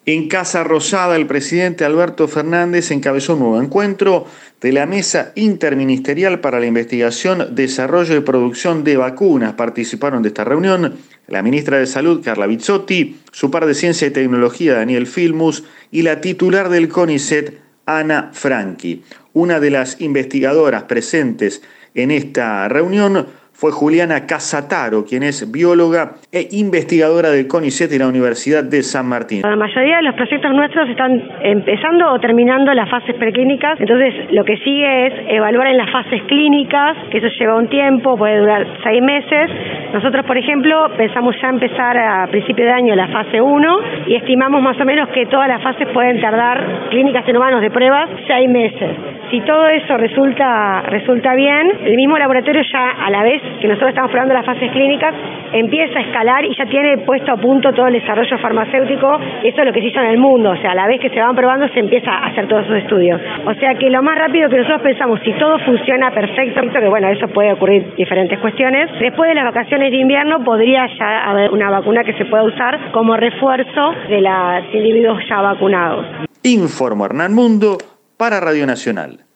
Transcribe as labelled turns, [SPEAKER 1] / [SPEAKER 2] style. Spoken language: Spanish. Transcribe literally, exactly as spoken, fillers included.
[SPEAKER 1] En Casa Rosada, el presidente Alberto Fernández encabezó un nuevo encuentro de la Mesa Interministerial para la Investigación, Desarrollo y Producción de Vacunas. Participaron de esta reunión la ministra de Salud, Carla Bizzotti, su par de Ciencia y Tecnología, Daniel Filmus, y la titular del CONICET, Ana Franchi. Una de las investigadoras presentes en esta reunión fue Juliana Casataro, quien es bióloga e investigadora del CONICET de la Universidad de San Martín.
[SPEAKER 2] La mayoría de los proyectos nuestros están empezando o terminando las fases preclínicas, entonces lo que sigue es evaluar en las fases clínicas, que eso lleva un tiempo, puede durar seis meses. Nosotros, por ejemplo, pensamos ya empezar a principio de año la fase uno y estimamos más o menos que todas las fases pueden tardar, clínicas en humanos de pruebas, seis meses. Si todo eso resulta resulta bien, el mismo laboratorio ya a la vez que nosotros estamos probando las fases clínicas, empieza a escalar y ya tiene puesto a punto todo el desarrollo farmacéutico. Eso es lo que se hizo en el mundo, o sea, a la vez que se van probando se empieza a hacer todos esos estudios. O sea que lo más rápido que nosotros pensamos, si todo funciona perfecto, que bueno, eso puede ocurrir diferentes cuestiones, después de las vacaciones de invierno podría ya haber una vacuna que se pueda usar como refuerzo de los individuos ya vacunados.
[SPEAKER 1] Informó Hernán Mundo para Radio Nacional.